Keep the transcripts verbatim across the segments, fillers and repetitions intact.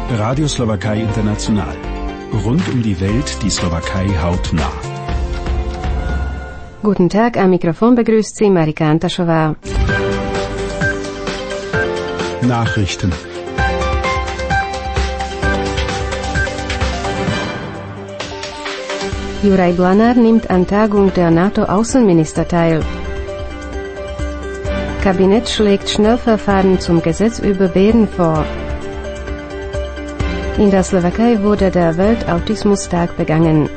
Radio Slowakei International. Rund um die Welt die Slowakei hautnah. Guten Tag, am Mikrofon begrüßt Sie Marika Antaschova. Nachrichten. Juraj Blanár nimmt an Tagung der NATO-Außenminister teil. Kabinett schlägt Schnellverfahren zum Gesetz über Bären vor. In der Slowakei wurde der Weltautismustag begangen.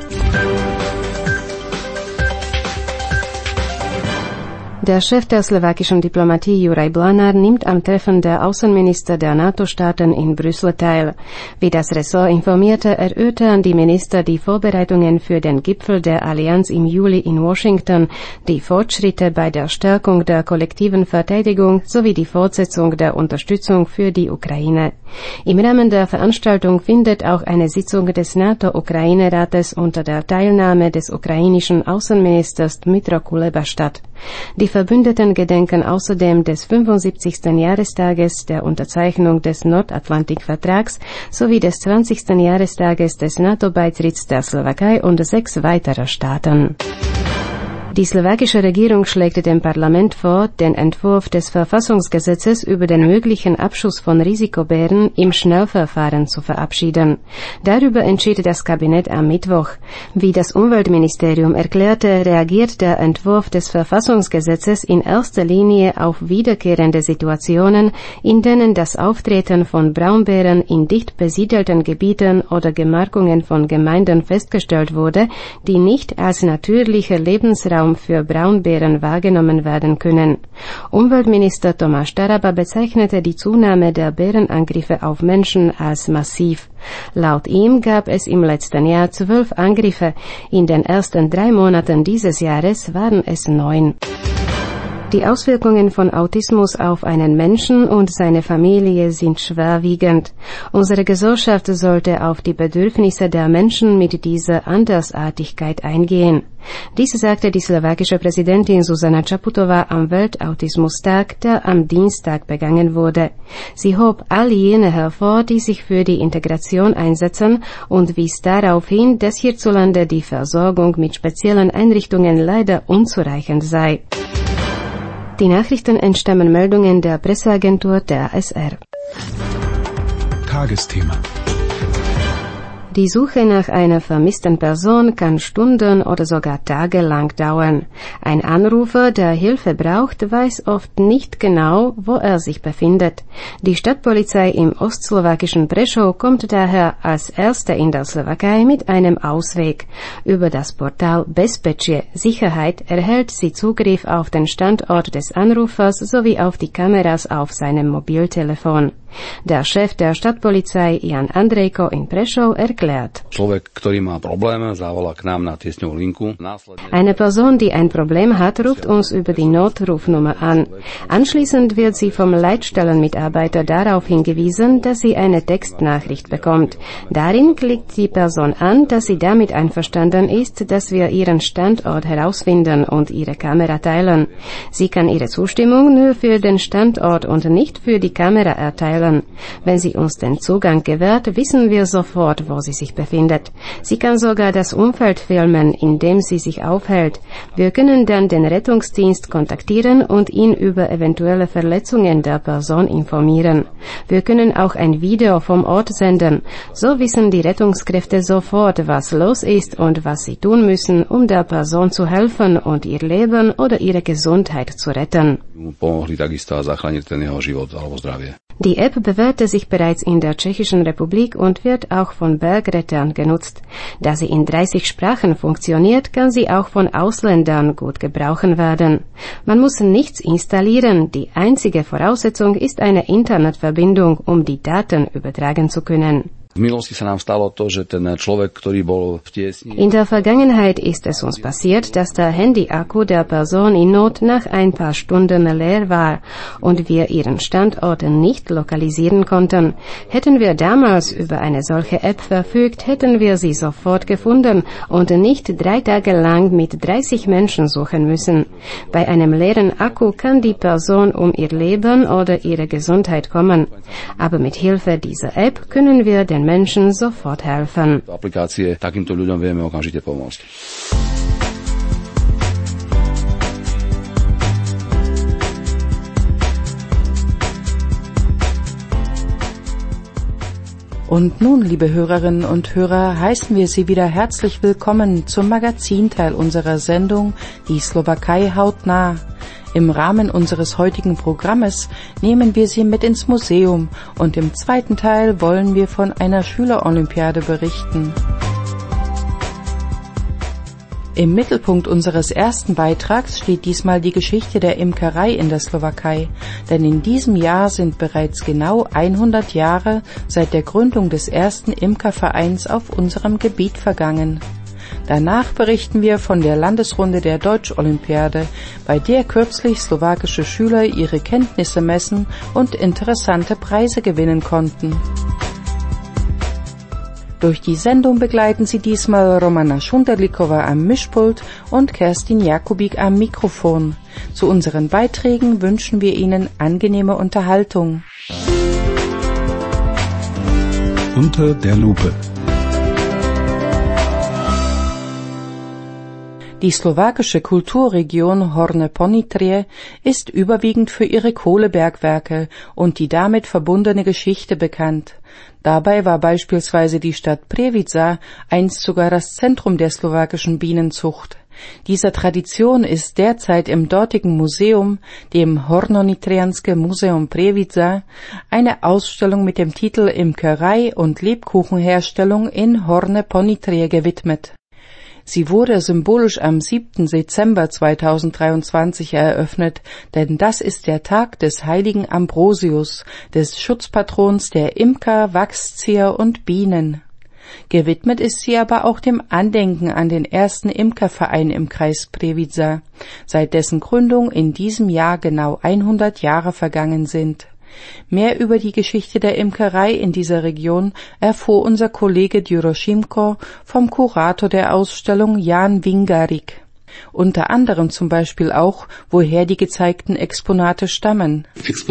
Der Chef der slowakischen Diplomatie Juraj Blanár nimmt am Treffen der Außenminister der NATO-Staaten in Brüssel teil. Wie das Ressort informierte, erörterten die Minister die Vorbereitungen für den Gipfel der Allianz im Juli in Washington, die Fortschritte bei der Stärkung der kollektiven Verteidigung sowie die Fortsetzung der Unterstützung für die Ukraine. Im Rahmen der Veranstaltung findet auch eine Sitzung des NATO-Ukraine-Rates unter der Teilnahme des ukrainischen Außenministers Dmytro Kuleba statt. Die Verbündeten gedenken außerdem des fünfundsiebzigsten Jahrestages der Unterzeichnung des Nordatlantikvertrags sowie des zwanzigsten Jahrestages des NATO-Beitritts der Slowakei und sechs weiterer Staaten. Die slowakische Regierung schlägt dem Parlament vor, den Entwurf des Verfassungsgesetzes über den möglichen Abschuss von Risikobären im Schnellverfahren zu verabschieden. Darüber entschied das Kabinett am Mittwoch. Wie das Umweltministerium erklärte, reagiert der Entwurf des Verfassungsgesetzes in erster Linie auf wiederkehrende Situationen, in denen das Auftreten von Braunbären in dicht besiedelten Gebieten oder Gemarkungen von Gemeinden festgestellt wurde, die nicht als natürlicher Lebensraum für Braunbären wahrgenommen werden können. Umweltminister Tomáš Taraba bezeichnete die Zunahme der Bärenangriffe auf Menschen als massiv. Laut ihm gab es im letzten Jahr zwölf Angriffe. In den ersten drei Monaten dieses Jahres waren es neun. Die Auswirkungen von Autismus auf einen Menschen und seine Familie sind schwerwiegend. Unsere Gesellschaft sollte auf die Bedürfnisse der Menschen mit dieser Andersartigkeit eingehen. Dies sagte die slowakische Präsidentin Zuzana Čaputová am Weltautismustag, der am Dienstag begangen wurde. Sie hob all jene hervor, die sich für die Integration einsetzen und wies darauf hin, dass hierzulande die Versorgung mit speziellen Einrichtungen leider unzureichend sei. Die Nachrichten entstammen Meldungen der Presseagentur der A S R. Tagesthema. Die Suche nach einer vermissten Person kann Stunden oder sogar Tage lang dauern. Ein Anrufer, der Hilfe braucht, weiß oft nicht genau, wo er sich befindet. Die Stadtpolizei im ostslowakischen Prešov kommt daher als erste in der Slowakei mit einem Ausweg. Über das Portal Bezpečie Sicherheit erhält sie Zugriff auf den Standort des Anrufers sowie auf die Kameras auf seinem Mobiltelefon. Der Chef der Stadtpolizei Jan Andrejko in Prešov erklärt. Eine Person, die ein Problem hat, ruft uns über die Notrufnummer an. Anschließend wird sie vom Leitstellenmitarbeiter darauf hingewiesen, dass sie eine Textnachricht bekommt. Darin klickt die Person an, dass sie damit einverstanden ist, dass wir ihren Standort herausfinden und ihre Kamera teilen. Sie kann ihre Zustimmung nur für den Standort und nicht für die Kamera erteilen. Wenn sie uns den Zugang gewährt, wissen wir sofort, wo sie sich befindet. Sie kann sogar das Umfeld filmen, in dem sie sich aufhält. Wir können dann den Rettungsdienst kontaktieren und ihn über eventuelle Verletzungen der Person informieren. Wir können auch ein Video vom Ort senden. So wissen die Rettungskräfte sofort, was los ist und was sie tun müssen, um der Person zu helfen und ihr Leben oder ihre Gesundheit zu retten. Die App bewährte sich bereits in der Tschechischen Republik und wird auch von Bergrettern genutzt. Da sie in dreißig Sprachen funktioniert, kann sie auch von Ausländern gut gebrauchen werden. Man muss nichts installieren, die einzige Voraussetzung ist eine Internetverbindung, um die Daten übertragen zu können. In der Vergangenheit ist es uns passiert, dass der Handy-Akku der Person in Not nach ein paar Stunden leer war und wir ihren Standort nicht lokalisieren konnten. Hätten wir damals über eine solche App verfügt, hätten wir sie sofort gefunden und nicht drei Tage lang mit dreißig Menschen suchen müssen. Bei einem leeren Akku kann die Person um ihr Leben oder ihre Gesundheit kommen. Aber mit Hilfe dieser App können wir den Menschen sofort helfen. Aplikácie takýmto ľuďom vieme okamžite pomôcť. Und nun, liebe Hörerinnen und Hörer, heißen wir Sie wieder herzlich willkommen zum Magazinteil unserer Sendung Die Slowakei hautnah. Im Rahmen unseres heutigen Programmes nehmen wir Sie mit ins Museum und im zweiten Teil wollen wir von einer Schülerolympiade berichten. Im Mittelpunkt unseres ersten Beitrags steht diesmal die Geschichte der Imkerei in der Slowakei, denn in diesem Jahr sind bereits genau hundert Jahre seit der Gründung des ersten Imkervereins auf unserem Gebiet vergangen. Danach berichten wir von der Landesrunde der Deutscholympiade, bei der kürzlich slowakische Schüler ihre Kenntnisse messen und interessante Preise gewinnen konnten. Durch die Sendung begleiten Sie diesmal Romana Schunterlikova am Mischpult und Kerstin Jakubik am Mikrofon. Zu unseren Beiträgen wünschen wir Ihnen angenehme Unterhaltung. Unter der Lupe. Die slowakische Kulturregion Horné Ponitrie ist überwiegend für ihre Kohlebergwerke und die damit verbundene Geschichte bekannt. Dabei war beispielsweise die Stadt Prievidza einst sogar das Zentrum der slowakischen Bienenzucht. Dieser Tradition ist derzeit im dortigen Museum, dem Hornonitrianske Museum Prievidza, eine Ausstellung mit dem Titel Imkerei und Lebkuchenherstellung in Horné Ponitrie gewidmet. Sie wurde symbolisch am siebten Dezember zweitausenddreiundzwanzig eröffnet, denn das ist der Tag des heiligen Ambrosius, des Schutzpatrons der Imker, Wachszieher und Bienen. Gewidmet ist sie aber auch dem Andenken an den ersten Imkerverein im Kreis Prievidza, seit dessen Gründung in diesem Jahr genau hundert Jahre vergangen sind. Mehr über die Geschichte der Imkerei in dieser Region erfuhr unser Kollege Djuro Šimko vom Kurator der Ausstellung Jan Vingarik. Unter anderem zum Beispiel auch, woher die gezeigten Exponate stammen.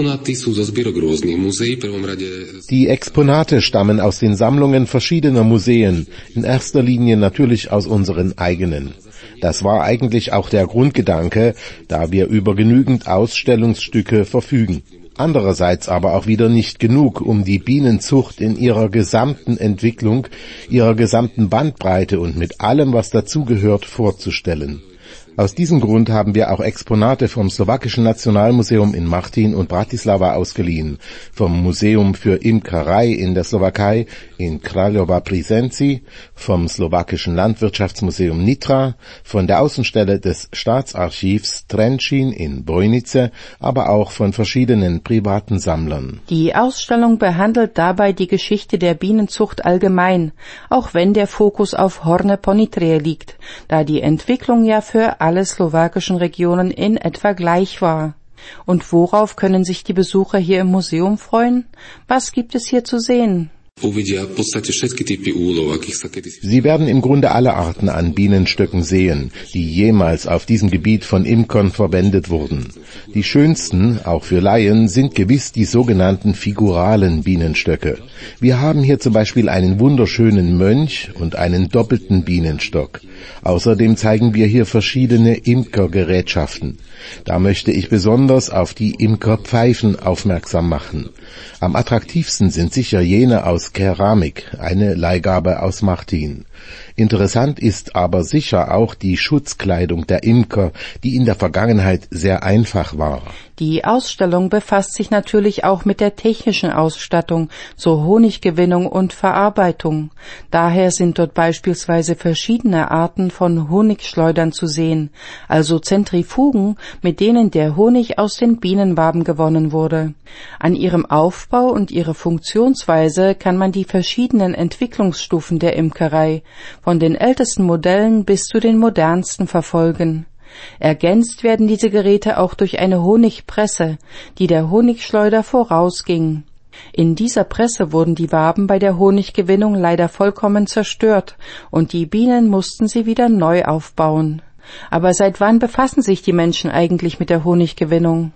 Die Exponate stammen aus den Sammlungen verschiedener Museen, in erster Linie natürlich aus unseren eigenen. Das war eigentlich auch der Grundgedanke, da wir über genügend Ausstellungsstücke verfügen. Andererseits aber auch wieder nicht genug, um die Bienenzucht in ihrer gesamten Entwicklung, ihrer gesamten Bandbreite und mit allem, was dazugehört, vorzustellen. Aus diesem Grund haben wir auch Exponate vom Slowakischen Nationalmuseum in Martin und Bratislava ausgeliehen, vom Museum für Imkerei in der Slowakei in Kralova pri Senci, vom Slowakischen Landwirtschaftsmuseum Nitra, von der Außenstelle des Staatsarchivs Trenčín in Bojnice, aber auch von verschiedenen privaten Sammlern. Die Ausstellung behandelt dabei die Geschichte der Bienenzucht allgemein, auch wenn der Fokus auf Horné Ponitrie liegt, da die Entwicklung ja für alle slowakischen Regionen in etwa gleich war. Und worauf können sich die Besucher hier im Museum freuen? Was gibt es hier zu sehen? Sie werden im Grunde alle Arten an Bienenstöcken sehen, die jemals auf diesem Gebiet von Imkern verwendet wurden. Die schönsten, auch für Laien, sind gewiss die sogenannten figuralen Bienenstöcke. Wir haben hier zum Beispiel einen wunderschönen Mönch und einen doppelten Bienenstock. Außerdem zeigen wir hier verschiedene Imkergerätschaften. Da möchte ich besonders auf die Imkerpfeifen aufmerksam machen. Am attraktivsten sind sicher jene aus Keramik, eine Leihgabe aus Martin. Interessant ist aber sicher auch die Schutzkleidung der Imker, die in der Vergangenheit sehr einfach war. Die Ausstellung befasst sich natürlich auch mit der technischen Ausstattung zur Honiggewinnung und Verarbeitung. Daher sind dort beispielsweise verschiedene Arten von Honigschleudern zu sehen, also Zentrifugen, mit denen der Honig aus den Bienenwaben gewonnen wurde. An ihrem Aufbau und ihrer Funktionsweise kann man die verschiedenen Entwicklungsstufen der Imkerei, von den ältesten Modellen bis zu den modernsten, verfolgen. Ergänzt werden diese Geräte auch durch eine Honigpresse, die der Honigschleuder vorausging. In dieser Presse wurden die Waben bei der Honiggewinnung leider vollkommen zerstört und die Bienen mussten sie wieder neu aufbauen. Aber seit wann befassen sich die Menschen eigentlich mit der Honiggewinnung?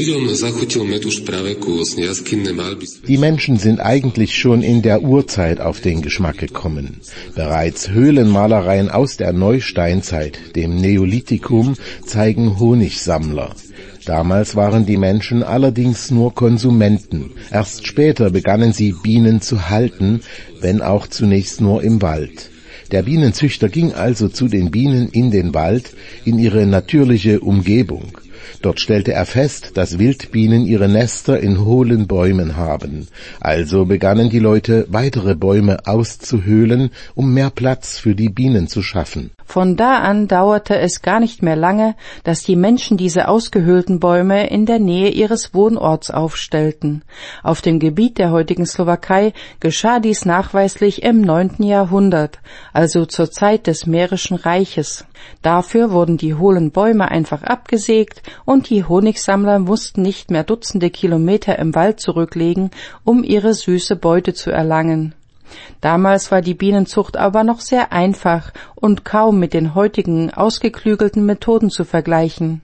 Die Menschen sind eigentlich schon in der Urzeit auf den Geschmack gekommen. Bereits Höhlenmalereien aus der Neusteinzeit, dem Neolithikum, zeigen Honigsammler. Damals waren die Menschen allerdings nur Konsumenten. Erst später begannen sie, Bienen zu halten, wenn auch zunächst nur im Wald. Der Bienenzüchter ging also zu den Bienen in den Wald, in ihre natürliche Umgebung. Dort stellte er fest, dass Wildbienen ihre Nester in hohlen Bäumen haben. Also begannen die Leute, weitere Bäume auszuhöhlen, um mehr Platz für die Bienen zu schaffen. Von da an dauerte es gar nicht mehr lange, dass die Menschen diese ausgehöhlten Bäume in der Nähe ihres Wohnorts aufstellten. Auf dem Gebiet der heutigen Slowakei geschah dies nachweislich im neunten Jahrhundert, also zur Zeit des Mährischen Reiches. Dafür wurden die hohlen Bäume einfach abgesägt und die Honigsammler mussten nicht mehr Dutzende Kilometer im Wald zurücklegen, um ihre süße Beute zu erlangen. Damals war die Bienenzucht aber noch sehr einfach und kaum mit den heutigen ausgeklügelten Methoden zu vergleichen.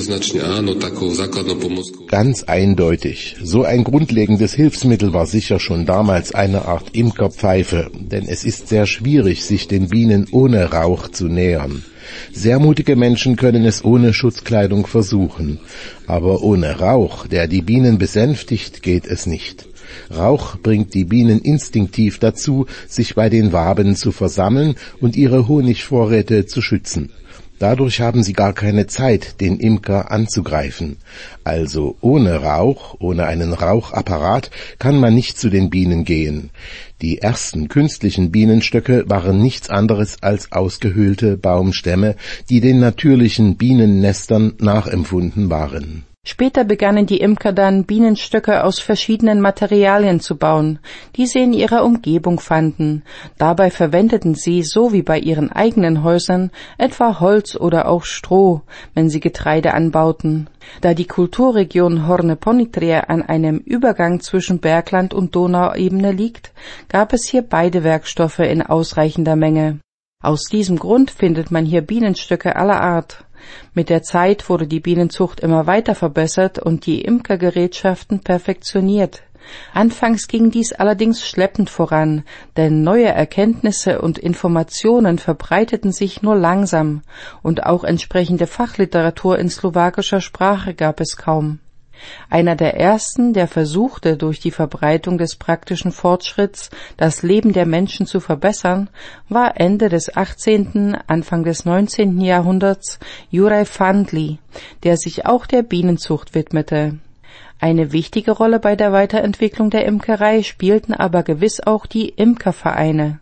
Ganz eindeutig. So ein grundlegendes Hilfsmittel war sicher schon damals eine Art Imkerpfeife, denn es ist sehr schwierig, sich den Bienen ohne Rauch zu nähern. Sehr mutige Menschen können es ohne Schutzkleidung versuchen, aber ohne Rauch, der die Bienen besänftigt, geht es nicht. Rauch bringt die Bienen instinktiv dazu, sich bei den Waben zu versammeln und ihre Honigvorräte zu schützen. Dadurch haben sie gar keine Zeit, den Imker anzugreifen. Also ohne Rauch, ohne einen Rauchapparat kann man nicht zu den Bienen gehen. Die ersten künstlichen Bienenstöcke waren nichts anderes als ausgehöhlte Baumstämme, die den natürlichen Bienennestern nachempfunden waren. Später begannen die Imker dann, Bienenstöcke aus verschiedenen Materialien zu bauen, die sie in ihrer Umgebung fanden. Dabei verwendeten sie, so wie bei ihren eigenen Häusern, etwa Holz oder auch Stroh, wenn sie Getreide anbauten. Da die Kulturregion Horne Ponitrie an einem Übergang zwischen Bergland und Donauebene liegt, gab es hier beide Werkstoffe in ausreichender Menge. Aus diesem Grund findet man hier Bienenstöcke aller Art. Mit der Zeit wurde die Bienenzucht immer weiter verbessert und die Imkergerätschaften perfektioniert. Anfangs ging dies allerdings schleppend voran, denn neue Erkenntnisse und Informationen verbreiteten sich nur langsam und auch entsprechende Fachliteratur in slowakischer Sprache gab es kaum. Einer der ersten, der versuchte, durch die Verbreitung des praktischen Fortschritts das Leben der Menschen zu verbessern, war Ende des achtzehnten, Anfang des neunzehnten Jahrhunderts Juraj Fandli, der sich auch der Bienenzucht widmete. Eine wichtige Rolle bei der Weiterentwicklung der Imkerei spielten aber gewiss auch die Imkervereine.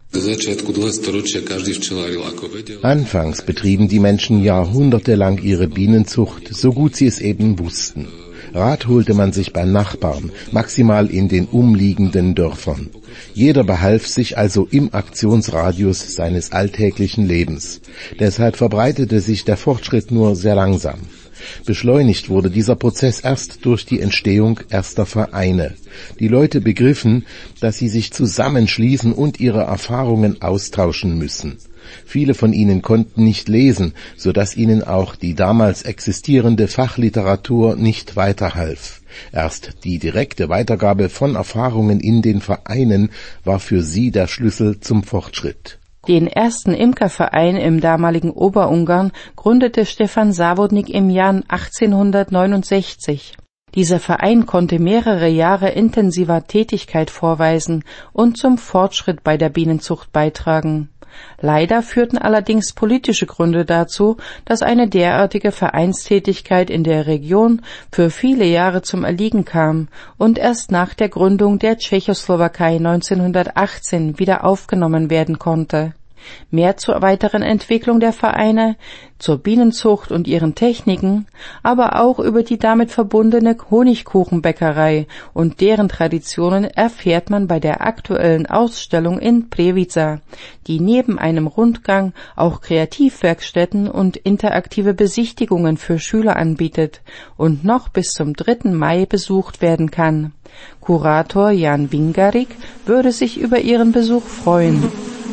Anfangs betrieben die Menschen jahrhundertelang ihre Bienenzucht, so gut sie es eben wussten. Rat holte man sich bei Nachbarn, maximal in den umliegenden Dörfern. Jeder behalf sich also im Aktionsradius seines alltäglichen Lebens. Deshalb verbreitete sich der Fortschritt nur sehr langsam. Beschleunigt wurde dieser Prozess erst durch die Entstehung erster Vereine. Die Leute begriffen, dass sie sich zusammenschließen und ihre Erfahrungen austauschen müssen. Viele von ihnen konnten nicht lesen, so dass ihnen auch die damals existierende Fachliteratur nicht weiterhalf. Erst die direkte Weitergabe von Erfahrungen in den Vereinen war für sie der Schlüssel zum Fortschritt. Den ersten Imkerverein im damaligen Oberungarn gründete Stefan Závodník im Jahr achtzehnhundertneunundsechzig. Dieser Verein konnte mehrere Jahre intensiver Tätigkeit vorweisen und zum Fortschritt bei der Bienenzucht beitragen. Leider führten allerdings politische Gründe dazu, dass eine derartige Vereinstätigkeit in der Region für viele Jahre zum Erliegen kam und erst nach der Gründung der Tschechoslowakei neunzehnhundertachtzehn wieder aufgenommen werden konnte. Mehr zur weiteren Entwicklung der Vereine, zur Bienenzucht und ihren Techniken, aber auch über die damit verbundene Honigkuchenbäckerei und deren Traditionen erfährt man bei der aktuellen Ausstellung in Prievidza, die neben einem Rundgang auch Kreativwerkstätten und interaktive Besichtigungen für Schüler anbietet und noch bis zum dritten Mai besucht werden kann. Kurator Jan Wingarik würde sich über ihren Besuch freuen.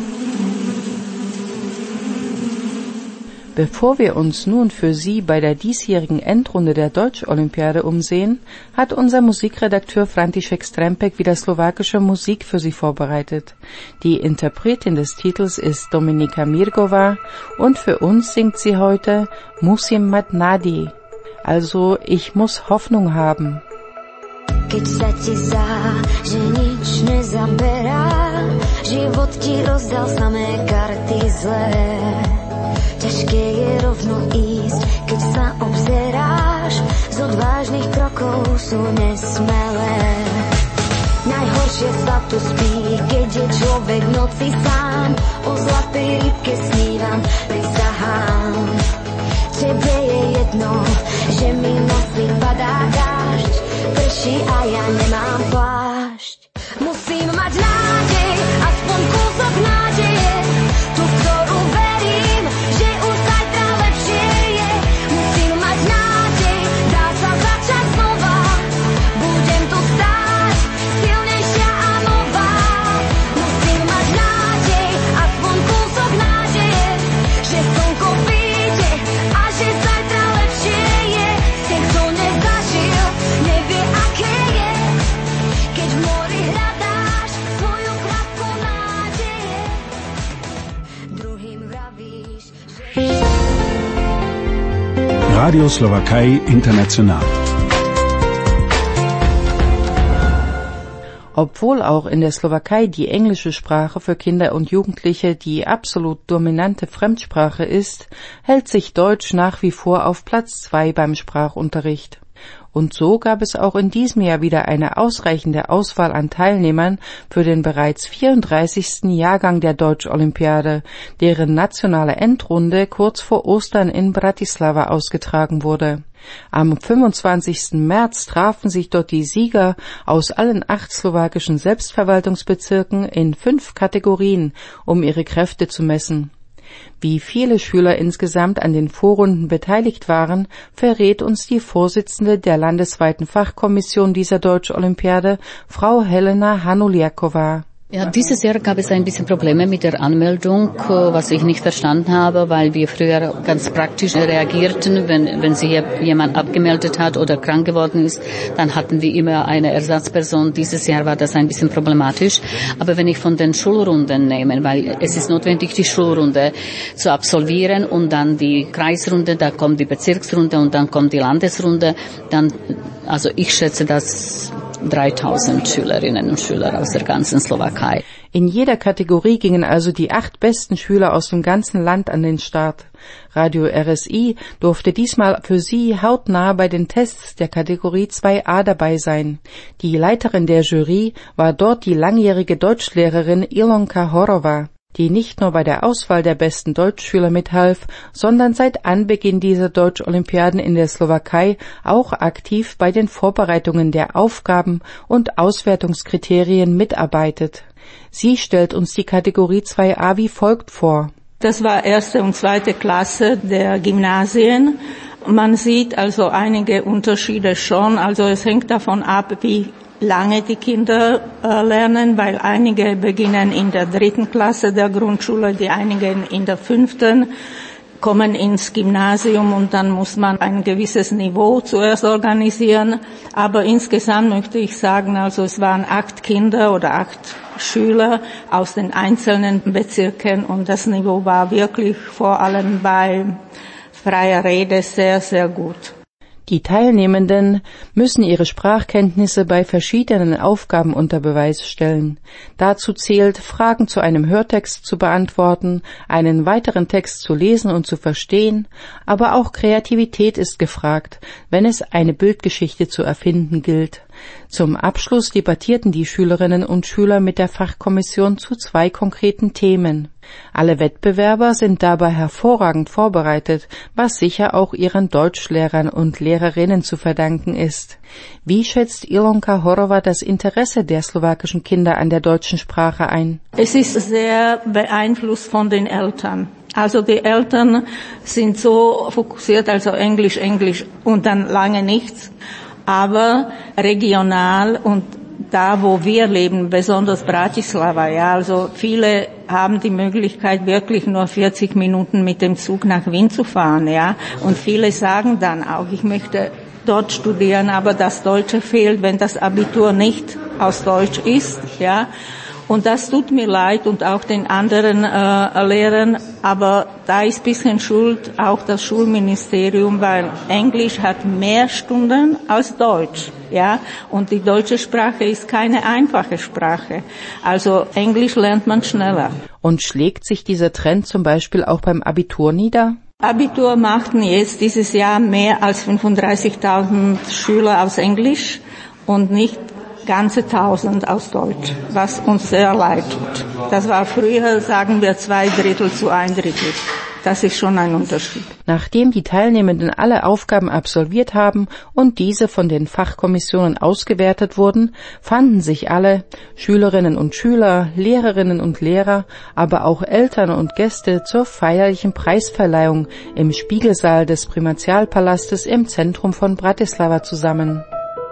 Bevor wir uns nun für Sie bei der diesjährigen Endrunde der Deutsch-Olympiade umsehen, hat unser Musikredakteur František Strempek wieder slowakische Musik für Sie vorbereitet. Die Interpretin des Titels ist Dominika Mirgová und für uns singt sie heute Musím mať nádej, also ich muss Hoffnung haben. Keď sa ti zdá, že nič nezaberá, život ti rozdal samé karty zlé. Ťažké je rovno ísť, keď sa obzeráš, z odvážnych krokov sú nesmelé. Najhoršie sa tu spí, keď je človek v noci sám, o zlatej rybke snívam, prisahám. Tebe je jedno, že mi nosí padá dážď, prší a ja nemám plášť. Musím mať nádej, aspoň kúsok nádeje, tú, ktorú verím, že už zajtra lepšie je. Musím mať nádej, dá sa začať znova, budem tu stáť, silnejšia a nová. Musím mať nádej, aspoň kúsok nádeje, že slnko vyjde a že zajtra lepšie je. Ten, kto nezažil, nevie, aké je, keď v mori hľadáš svoju kvapku nádeje. Druhým vravíš, že... Radio Slowakei International. Obwohl auch in der Slowakei die englische Sprache für Kinder und Jugendliche die absolut dominante Fremdsprache ist, hält sich Deutsch nach wie vor auf Platz zwei beim Sprachunterricht. Und so gab es auch in diesem Jahr wieder eine ausreichende Auswahl an Teilnehmern für den bereits vierunddreißigsten Jahrgang der Deutsch-Olympiade, deren nationale Endrunde kurz vor Ostern in Bratislava ausgetragen wurde. Am fünfundzwanzigsten März trafen sich dort die Sieger aus allen acht slowakischen Selbstverwaltungsbezirken in fünf Kategorien, um ihre Kräfte zu messen. Wie viele Schüler insgesamt an den Vorrunden beteiligt waren, verrät uns die Vorsitzende der landesweiten Fachkommission dieser Deutsch-Olympiade, Frau Helena Hanuliaková. Ja, dieses Jahr gab es ein bisschen Probleme mit der Anmeldung, was ich nicht verstanden habe, weil wir früher ganz praktisch reagierten, wenn, wenn sich jemand abgemeldet hat oder krank geworden ist, dann hatten wir immer eine Ersatzperson. Dieses Jahr war das ein bisschen problematisch. Aber wenn ich von den Schulrunden nehme, weil es ist notwendig, die Schulrunde zu absolvieren und dann die Kreisrunde, da kommt die Bezirksrunde und dann kommt die Landesrunde, dann, also ich schätze, dass dreitausend Schülerinnen und Schüler aus der ganzen Slowakei. In jeder Kategorie gingen also die acht besten Schüler aus dem ganzen Land an den Start. Radio R S I durfte diesmal für sie hautnah bei den Tests der Kategorie zwei a dabei sein. Die Leiterin der Jury war dort die langjährige Deutschlehrerin Ilonka Horova, die nicht nur bei der Auswahl der besten Deutschschüler mithalf, sondern seit Anbeginn dieser Deutsch-Olympiaden in der Slowakei auch aktiv bei den Vorbereitungen der Aufgaben und Auswertungskriterien mitarbeitet. Sie stellt uns die Kategorie zwei a wie folgt vor. Das war erste und zweite Klasse der Gymnasien. Man sieht also einige Unterschiede schon, also es hängt davon ab, wie lange die Kinder äh, lernen, weil einige beginnen in der dritten Klasse der Grundschule, die einigen in der fünften, kommen ins Gymnasium und dann muss man ein gewisses Niveau zuerst organisieren. Aber insgesamt möchte ich sagen, also es waren acht Kinder oder acht Schüler aus den einzelnen Bezirken und das Niveau war wirklich vor allem bei freier Rede sehr, sehr gut. Die Teilnehmenden müssen ihre Sprachkenntnisse bei verschiedenen Aufgaben unter Beweis stellen. Dazu zählt, Fragen zu einem Hörtext zu beantworten, einen weiteren Text zu lesen und zu verstehen, aber auch Kreativität ist gefragt, wenn es eine Bildgeschichte zu erfinden gilt. Zum Abschluss debattierten die Schülerinnen und Schüler mit der Fachkommission zu zwei konkreten Themen. Alle Wettbewerber sind dabei hervorragend vorbereitet, was sicher auch ihren Deutschlehrern und Lehrerinnen zu verdanken ist. Wie schätzt Ilonka Horova das Interesse der slowakischen Kinder an der deutschen Sprache ein? Es ist sehr beeinflusst von den Eltern. Also die Eltern sind so fokussiert, also Englisch, Englisch und dann lange nichts. Aber regional und da, wo wir leben, besonders Bratislava, ja, also viele haben die Möglichkeit, wirklich nur vierzig Minuten mit dem Zug nach Wien zu fahren, ja. Und viele sagen dann auch, ich möchte dort studieren, aber das Deutsche fehlt, wenn das Abitur nicht aus Deutsch ist, ja. Und das tut mir leid und auch den anderen äh, Lehrern, aber da ist ein bisschen schuld auch das Schulministerium, weil Englisch hat mehr Stunden als Deutsch, ja, und die deutsche Sprache ist keine einfache Sprache. Also Englisch lernt man schneller. Und schlägt sich dieser Trend zum Beispiel auch beim Abitur nieder? Abitur machten jetzt dieses Jahr mehr als fünfunddreißigtausend Schüler aus Englisch und nicht ganze tausend aus Deutsch, was uns sehr leid tut. Das war früher, sagen wir, zwei Drittel zu ein Drittel. Das ist schon ein Unterschied. Nachdem die Teilnehmenden alle Aufgaben absolviert haben und diese von den Fachkommissionen ausgewertet wurden, fanden sich alle, Schülerinnen und Schüler, Lehrerinnen und Lehrer, aber auch Eltern und Gäste zur feierlichen Preisverleihung im Spiegelsaal des Primatialpalastes im Zentrum von Bratislava zusammen.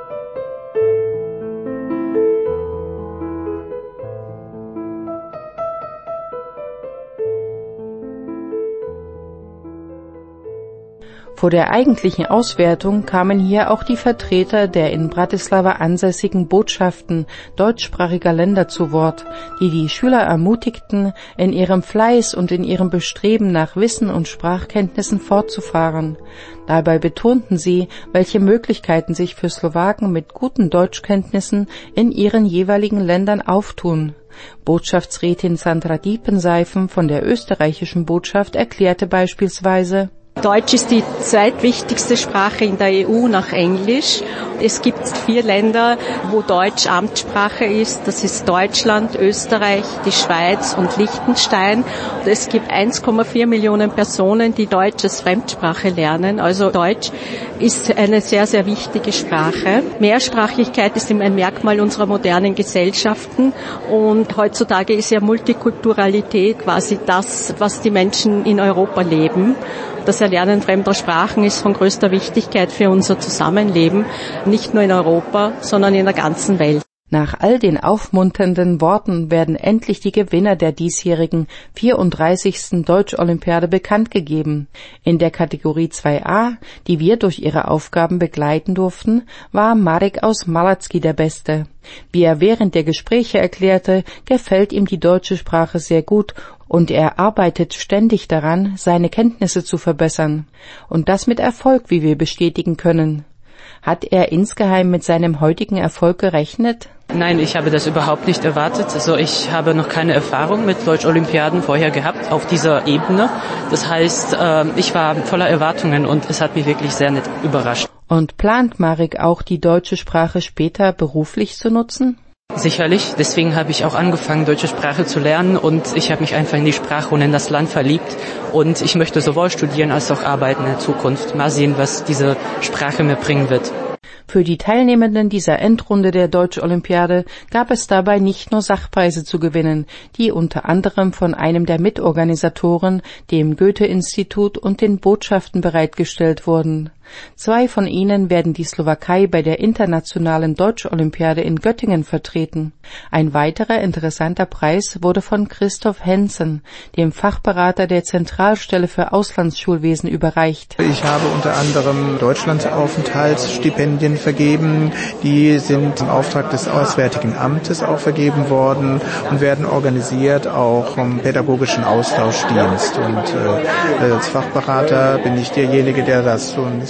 Vor der eigentlichen Auswertung kamen hier auch die Vertreter der in Bratislava ansässigen Botschaften deutschsprachiger Länder zu Wort, die die Schüler ermutigten, in ihrem Fleiß und in ihrem Bestreben nach Wissen und Sprachkenntnissen fortzufahren. Dabei betonten sie, welche Möglichkeiten sich für Slowaken mit guten Deutschkenntnissen in ihren jeweiligen Ländern auftun. Botschaftsrätin Sandra Diepenseifen von der österreichischen Botschaft erklärte beispielsweise: Deutsch ist die zweitwichtigste Sprache in der E U nach Englisch. Es gibt vier Länder, wo Deutsch Amtssprache ist. Das ist Deutschland, Österreich, die Schweiz und Liechtenstein. Und es gibt eins Komma vier Millionen Personen, die Deutsch als Fremdsprache lernen. Also Deutsch ist eine sehr, sehr wichtige Sprache. Mehrsprachigkeit ist ein Merkmal unserer modernen Gesellschaften. Und heutzutage ist ja Multikulturalität quasi das, was die Menschen in Europa leben. Das Erlernen fremder Sprachen ist von größter Wichtigkeit für unser Zusammenleben, nicht nur in Europa, sondern in der ganzen Welt. Nach all den aufmunternden Worten werden endlich die Gewinner der diesjährigen vierunddreißigsten Deutsch-Olympiade bekannt gegeben. In der Kategorie zwei a, die wir durch ihre Aufgaben begleiten durften, war Marek aus Malacki der Beste. Wie er während der Gespräche erklärte, gefällt ihm die deutsche Sprache sehr gut und er arbeitet ständig daran, seine Kenntnisse zu verbessern. Und das mit Erfolg, wie wir bestätigen können. Hat er insgeheim mit seinem heutigen Erfolg gerechnet? Nein, ich habe das überhaupt nicht erwartet. Also ich habe noch keine Erfahrung mit Deutsch-Olympiaden vorher gehabt auf dieser Ebene. Das heißt, ich war voller Erwartungen und es hat mich wirklich sehr nett überrascht. Und plant Marek auch, die deutsche Sprache später beruflich zu nutzen? Sicherlich, deswegen habe ich auch angefangen, deutsche Sprache zu lernen und ich habe mich einfach in die Sprache und in das Land verliebt und ich möchte sowohl studieren als auch arbeiten in der Zukunft. Mal sehen, was diese Sprache mir bringen wird. Für die Teilnehmenden dieser Endrunde der Deutsch-Olympiade gab es dabei nicht nur Sachpreise zu gewinnen, die unter anderem von einem der Mitorganisatoren, dem Goethe-Institut und den Botschaften bereitgestellt wurden. Zwei von ihnen werden die Slowakei bei der internationalen Deutsch-Olympiade in Göttingen vertreten. Ein weiterer interessanter Preis wurde von Christoph Hensen, dem Fachberater der Zentralstelle für Auslandsschulwesen, überreicht. Ich habe unter anderem Deutschlandaufenthaltsstipendien vergeben. Die sind im Auftrag des Auswärtigen Amtes auch vergeben worden und werden organisiert auch vom pädagogischen Austauschdienst. Und äh, als Fachberater bin ich derjenige, der das so ein bisschen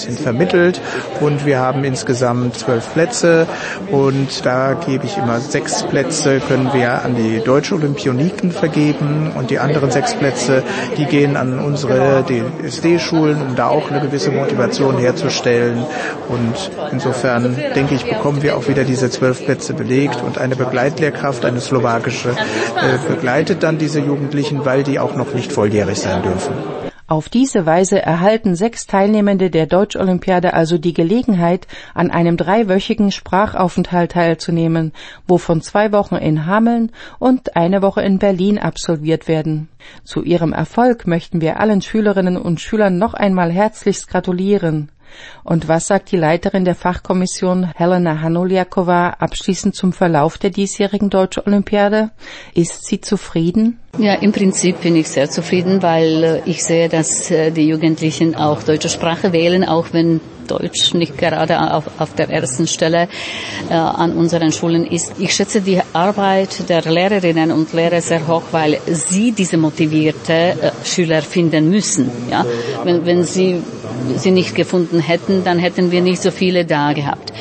sind vermittelt und wir haben insgesamt zwölf Plätze und da gebe ich immer sechs Plätze, können wir an die Deutsche Olympioniken vergeben und die anderen sechs Plätze, die gehen an unsere D S D-Schulen, um da auch eine gewisse Motivation herzustellen und insofern denke ich, bekommen wir auch wieder diese zwölf Plätze belegt und eine Begleitlehrkraft, eine slowakische, äh, begleitet dann diese Jugendlichen, weil die auch noch nicht volljährig sein dürfen. Auf diese Weise erhalten sechs Teilnehmende der Deutsch-Olympiade also die Gelegenheit, an einem dreiwöchigen Sprachaufenthalt teilzunehmen, wovon zwei Wochen in Hameln und eine Woche in Berlin absolviert werden. Zu ihrem Erfolg möchten wir allen Schülerinnen und Schülern noch einmal herzlichst gratulieren. Und was sagt die Leiterin der Fachkommission, Helena Hanuljakova, abschließend zum Verlauf der diesjährigen Deutsch-Olympiade? Ist sie zufrieden? Ja, im Prinzip bin ich sehr zufrieden, weil ich sehe, dass die Jugendlichen auch deutsche Sprache wählen, auch wenn Deutsch nicht gerade auf, auf der ersten Stelle äh, an unseren Schulen ist. Ich schätze die Arbeit der Lehrerinnen und Lehrer sehr hoch, weil sie diese motivierte äh, Schüler finden müssen. Ja? Wenn, wenn sie sie nicht gefunden hätten, dann hätten wir nicht so viele da gehabt.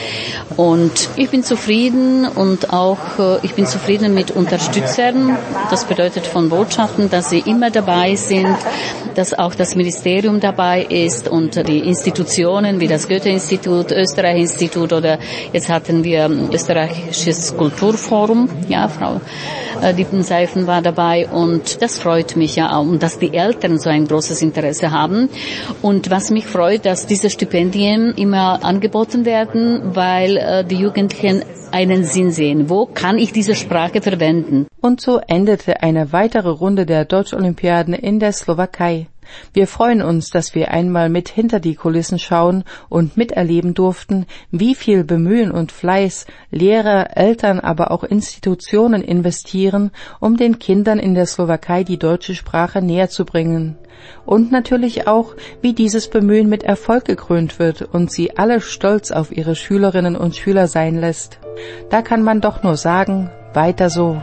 Und ich bin zufrieden und auch äh, ich bin zufrieden mit Unterstützern. Das bedeutet von Botschaften, dass sie immer dabei sind, dass auch das Ministerium dabei ist und die Institutionen wie das Goethe-Institut, Österreich-Institut oder jetzt hatten wir österreichisches Kulturforum, ja, Frau äh, Dippenseifen war dabei und das freut mich ja auch, und dass die Eltern so ein großes Interesse haben. Und was mich freut, dass diese Stipendien immer angeboten werden, weil äh, die Jugendlichen einen Sinn sehen. Wo kann ich diese Sprache verwenden? Und so endete eine weitere Runde der Deutsch-Olympiaden in der Slowakei. Wir freuen uns, dass wir einmal mit hinter die Kulissen schauen und miterleben durften, wie viel Bemühen und Fleiß Lehrer, Eltern, aber auch Institutionen investieren, um den Kindern in der Slowakei die deutsche Sprache näher zu bringen. Und natürlich auch, wie dieses Bemühen mit Erfolg gekrönt wird und sie alle stolz auf ihre Schülerinnen und Schüler sein lässt. Da kann man doch nur sagen, weiter so.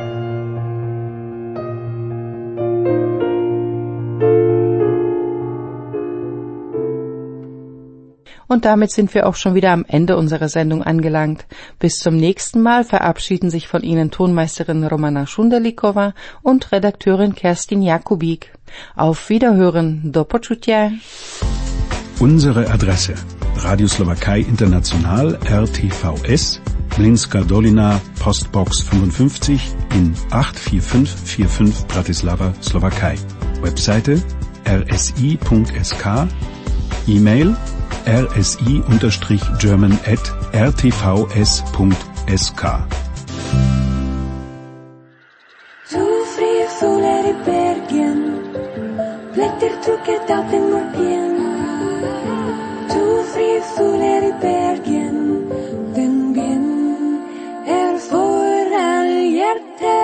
Und damit sind wir auch schon wieder am Ende unserer Sendung angelangt. Bis zum nächsten Mal verabschieden sich von Ihnen Tonmeisterin Romana Šundelikova und Redakteurin Kerstin Jakubik. Auf Wiederhören, do počutia. Unsere Adresse: Radioslowakei International R T V S, Mlinska Dolina, Postbox fünfundfünfzig in acht vier fünf vier fünf Bratislava, Slowakei. Webseite r s i punkt s k, E-Mail r s i German at r t v s punkt s k. Tu frie fuller i bergen, blätter trukket av den morgen. Tu frie fuller i bergen, den ben er for all hjerte.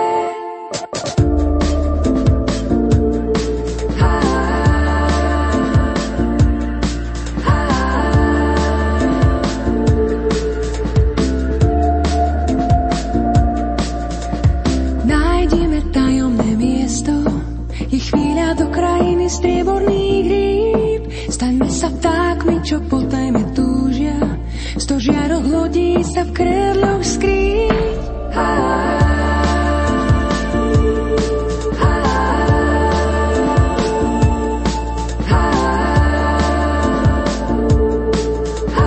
Do krajiny strieborných hríb, staňme sa vtákmi, čo po tajme túžia, sto žiaroch lodí sa v kredloch skrýť. Ha, ha, ha, ha.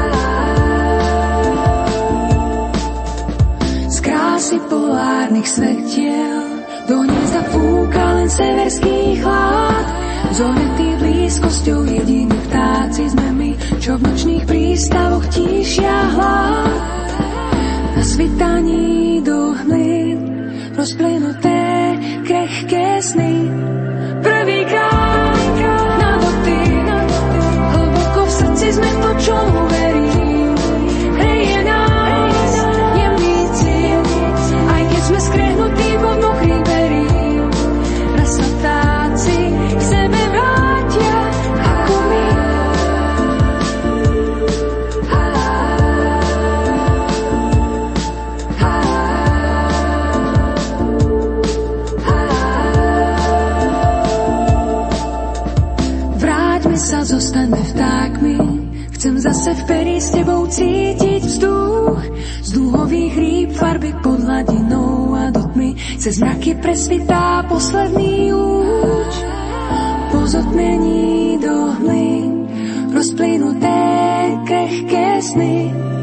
Z krásy polárnych svetiel do hniezda fúka len severský chlad. Zohnetý blízkosťou jediní vtáci sme my, čo v nočných prístavoch tíšia hlad. Na svitaní do hmlyn rozplynuté krehké sny. Prvýkrát na dotyk, hlboko v srdci sme to, čo verím. Hreje nás jemný cít, aj keď sme skrehnutí pod mokrým perím. Raz sa vtáci k sebe vrátia ako my. Ha, ha, ha, ha. se v perí s tebou cítiť vzduch, z dúhových rýb farby pod hladinou a do tmy cez mraky presvitá posledný lúč. Po zotmení do hmly rozplynuté krehké sny